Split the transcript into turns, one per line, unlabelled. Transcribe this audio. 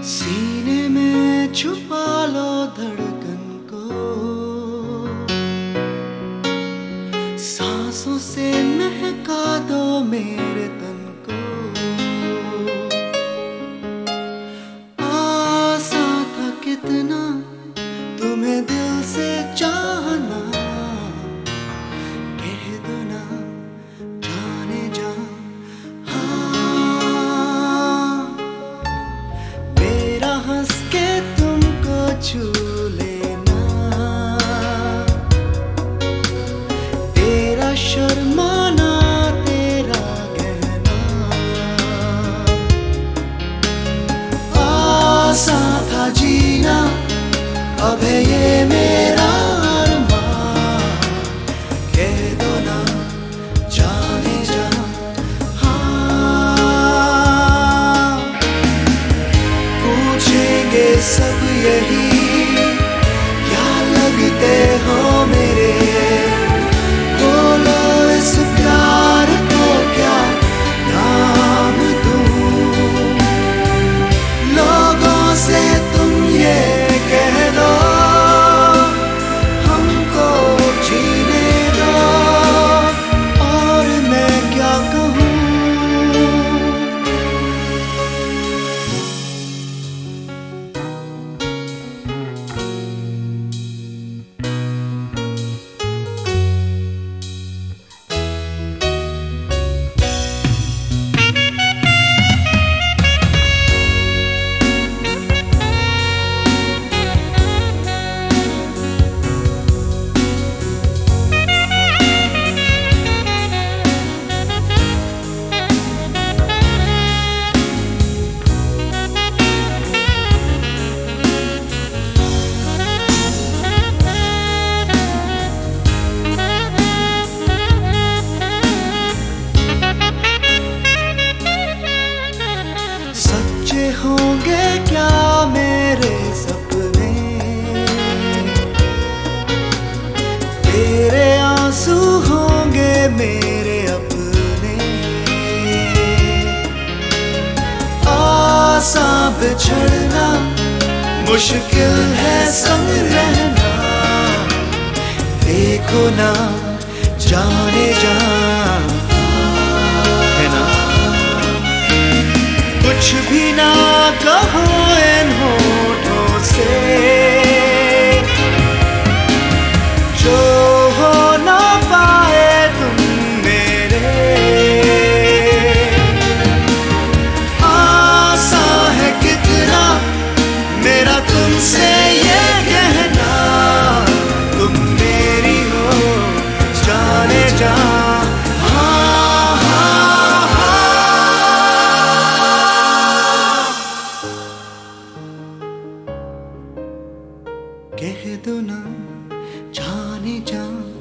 सीने में छुपा लो धड़कन को, सांसों से महका दो मेरे तन को। आसा था कितना तुम्हें दिल से चाहना, कह दो ना जाने जा। हाँ, मेरा हंस के तुमको छू लेना, तेरा शर्माना तेरा कहना। आसा था जीना, अब है ये मेरा अरमान, कह दो ना जाने जा। हाँ, पूछेंगे सब यही, क्या लगते हो मेरे। बोलो इस प्यार को क्या नाम दूं, लोगों से तुम ये कह दो, हमको जीने दो, और मैं क्या कहूँ। सच्चे होंगे क्या मेरे सपने, तेरे आंसू होंगे मेरे अपने। आसा बिछड़ना मुश्किल है संग रहना, देखो ना जाने जा। है ना, कुछ भी ना कहो इन होठों से, जो हो ना पाए तुम मेरे। आसा है कितना मेरा तुमसे ये कहना, तुम मेरी हो जाने जा। कह दो ना जाने जा।